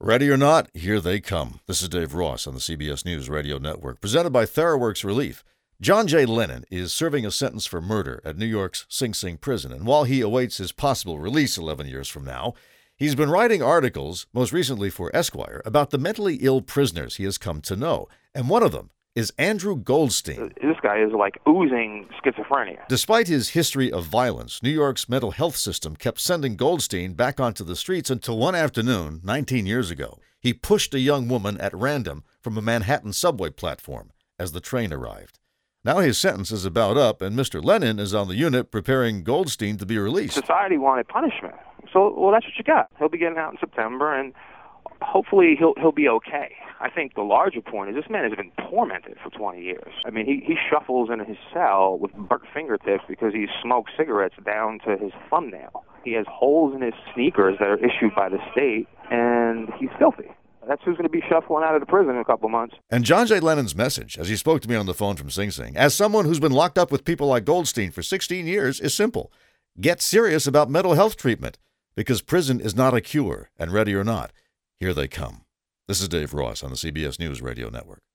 Ready or not, here they come. This is Dave Ross on the CBS News Radio Network, presented by TheraWorks Relief. John J. Lennon is serving a sentence for murder at New York's Sing Sing prison, and while he awaits his possible release 11 years from now, he's been writing articles, most recently for Esquire, about the mentally ill prisoners he has come to know, and one of them is Andrew Goldstein. This guy is like oozing schizophrenia. Despite his history of violence, New York's mental health system kept sending Goldstein back onto the streets until one afternoon, 19 years ago, he pushed a young woman at random from a Manhattan subway platform as the train arrived. Now his sentence is about up, and Mr. Lennon is on the unit preparing Goldstein to be released. Society wanted punishment. So, well, that's what you got. He'll be getting out in September, and hopefully he'll be okay. I think the larger point is this man has been tormented for 20 years. I mean, he shuffles in his cell with burnt fingertips because he smoked cigarettes down to his thumbnail. He has holes in his sneakers that are issued by the state, and he's filthy. That's who's going to be shuffling out of the prison in a couple months. And John J. Lennon's message, as he spoke to me on the phone from Sing Sing, as someone who's been locked up with people like Goldstein for 16 years, is simple. Get serious about mental health treatment, because prison is not a cure, and ready or not, here they come. This is Dave Ross on the CBS News Radio Network.